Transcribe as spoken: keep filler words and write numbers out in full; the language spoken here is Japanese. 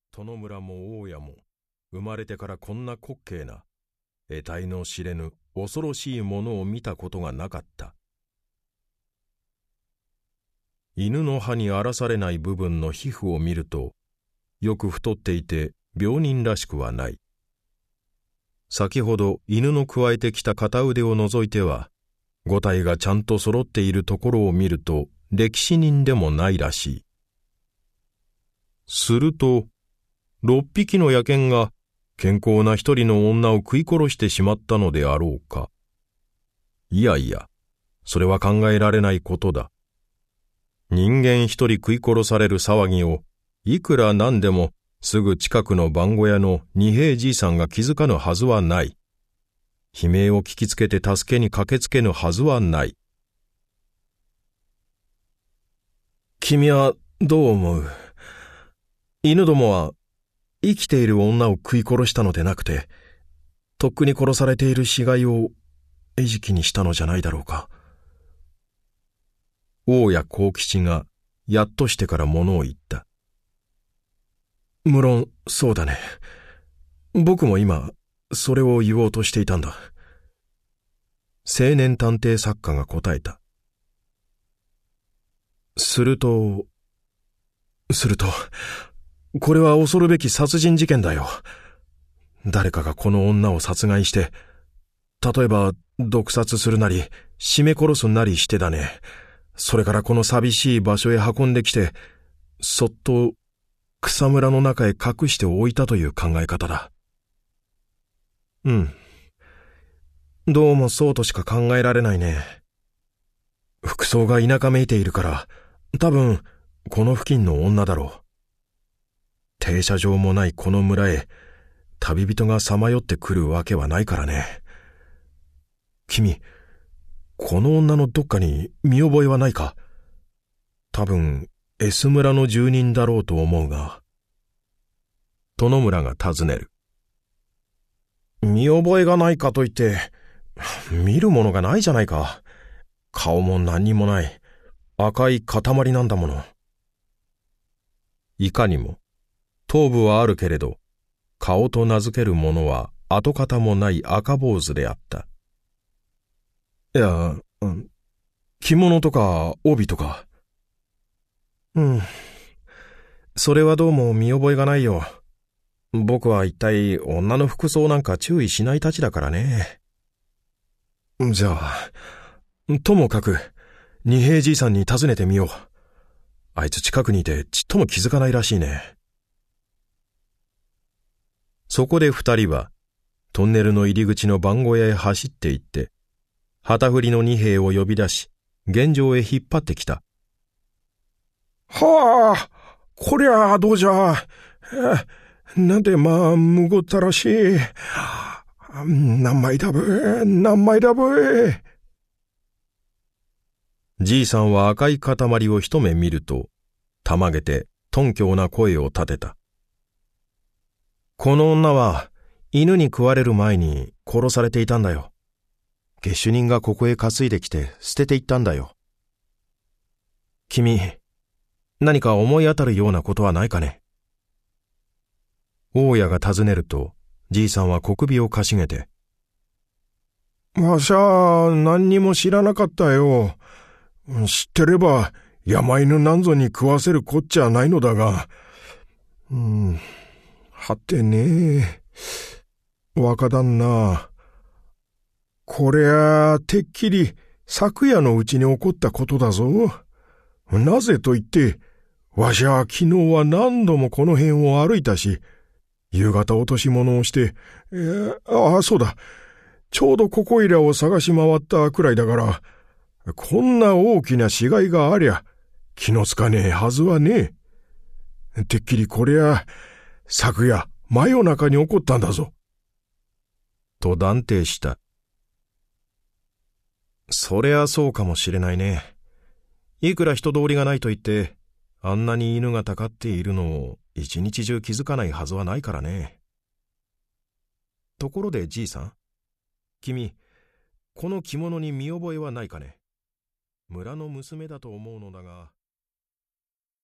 殿村も大家も生まれてからこんな滑稽な得体の知れぬ恐ろしいものを見たことがなかった。犬の歯に荒らされない部分の皮膚を見ると、よく太っていて病人らしくはない。先ほど犬のくわえてきた片腕を除いては、五体がちゃんと揃っているところを見ると歴史人でもないらしい。すると、六匹の野犬が健康な一人の女を食い殺してしまったのであろうか。いやいや、それは考えられないことだ。人間一人食い殺される騒ぎを、いくらなんでもすぐ近くの番小屋の二平じいさんが気づかぬはずはない。悲鳴を聞きつけて助けに駆けつけぬはずはない。君はどう思う？犬どもは生きている女を食い殺したのでなくて、とっくに殺されている死骸を餌食にしたのじゃないだろうか。大家幸吉がやっとしてから物を言った。無論そうだね。僕も今それを言おうとしていたんだ。青年探偵作家が答えた。すると、すると、これは恐るべき殺人事件だよ。誰かがこの女を殺害して、例えば毒殺するなり、絞め殺すなりしてだね。それからこの寂しい場所へ運んできて、そっと草むらの中へ隠しておいたという考え方だ。うん。どうもそうとしか考えられないね。服装が田舎めいているから、多分この付近の女だろう。停車場もないこの村へ旅人がさまよってくるわけはないからね。君、この女のどっかに見覚えはないか？多分 S 村の住人だろうと思うが。殿村が尋ねる。見覚えがないかといって見るものがないじゃないか。顔も何にもない赤い塊なんだもの。いかにも頭部はあるけれど、顔と名付けるものは跡形もない赤坊主であった。いや、うん、着物とか帯とか。うん。それはどうも見覚えがないよ。僕は一体女の服装なんか注意しないたちだからね。じゃあ、ともかく、二平じいさんに尋ねてみよう。あいつ近くにいてちっとも気づかないらしいね。そこで二人は、トンネルの入り口の番小屋へ走って行って、旗振りの二平を呼び出し、現場へ引っ張ってきた。はあ、こりゃあどうじゃ。なんてまあ、むごったらしい。何枚だぶ、何枚だぶ。じいさんは赤い塊を一目見ると、たまげて頓強な声を立てた。この女は犬に食われる前に殺されていたんだよ。下手人がここへ担いできて捨てていったんだよ。君、何か思い当たるようなことはないかね？大家が尋ねると、じいさんは小首をかしげて。わしゃ何にも知らなかったよ。知ってれば山犬なんぞに食わせるこっちゃないのだが。うん、はてねえ、若旦那。こりゃあてっきり昨夜のうちに起こったことだぞ。なぜと言って、わしゃ昨日は何度もこの辺を歩いたし、夕方落とし物をして、えー、ああ、そうだ。ちょうどここいらを探し回ったくらいだから、こんな大きな死骸がありゃ、気のつかねえはずはねえ。てっきりこりゃ、昨夜、真夜中に起こったんだぞ。と断定した。そりゃそうかもしれないね。いくら人通りがないと言って、あんなに犬がたかっているのを一日中気づかないはずはないからね。ところでじいさん、君、この着物に見覚えはないかね？村の娘だと思うのだが。